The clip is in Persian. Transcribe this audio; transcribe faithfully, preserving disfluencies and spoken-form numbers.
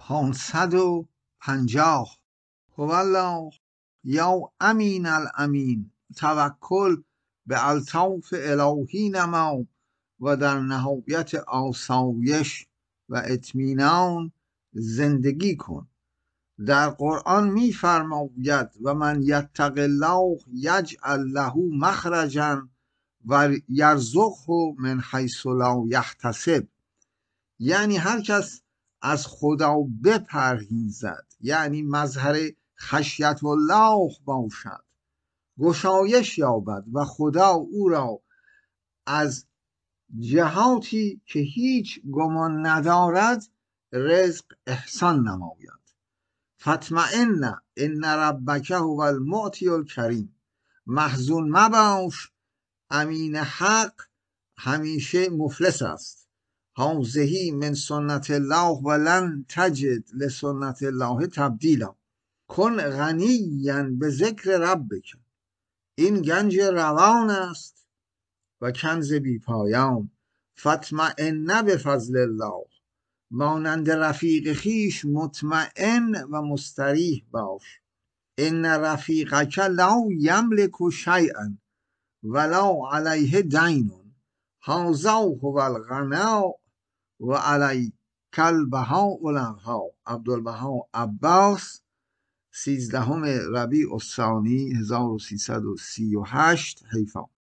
پانصد و پنجاه. هوالله یا امین الامین، توکل به الطاف الهی نما و در نهایت آسایش و اطمینان زندگی کن. در قرآن می فرماید و من یتق الله یجعل له مخرجا و یرزقه من حیث لا یحتسب. یعنی هر کس از خدا بپرهیزد، یعنی مظهر خشیت الله باشد، گشایش یابد و خدا او را از جهاتی که هیچ گمان ندارد رزق احسان نماید. فاطمئن ان ربک هو المعطی الکریم. محزون مباش، امین حق همیشه مفلس است. هذه من سنت الله ولن تجد لسنت الله تبدیلا. کن غنیا به ذکر ربک، این گنج روان است و کنز بی پایان. فاطمئن به فضل الله، مانند رفیق خیش مطمئن و مستریح باش. ان رفیقک لا یملک شیئا ولا علیه دین، هذا هو الغنا و علیک البهاء الانها. عبدالبها عباس، سیزدهم ربیع الثانی هزار و سیصد و سی و هشت حیفا.